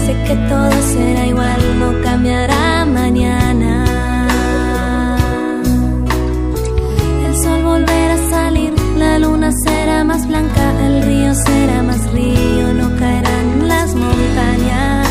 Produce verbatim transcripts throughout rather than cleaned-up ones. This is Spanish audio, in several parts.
Sé que todo será igual, no cambiará mañana. El sol volverá a salir, la luna será más blanca, el río será más río, no caerán las montañas.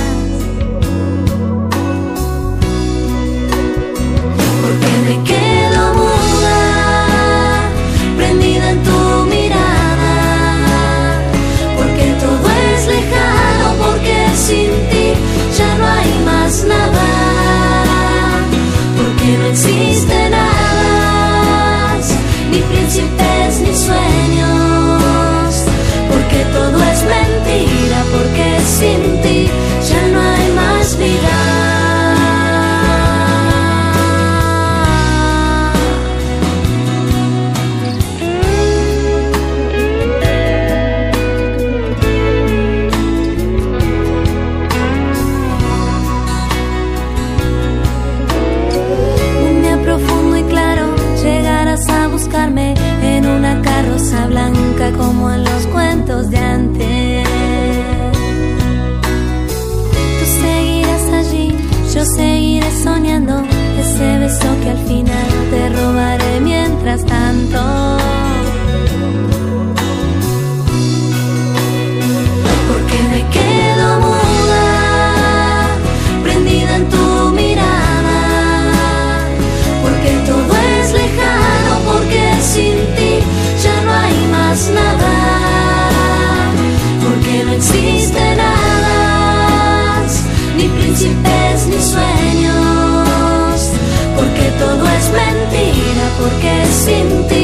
Porque me quedo muda, prendida en tu mirada, porque todo es lejano, porque sin ti ya no hay más nada, porque no existe nada, ni príncipes ni sueños, porque todo es mentira, porque sin ti ya no hay más vida. En una carroza blanca como en los cuentos de antes. Tú seguirás allí, yo seguiré soñando ese beso que al final te robaré mientras tanto. Porque me quedo muda, prendida en tu mirada, porque todo es lejano, porque sin ti ya no hay más nada, porque no existe nada, ni príncipes ni sueños, porque todo es mentira, porque sin ti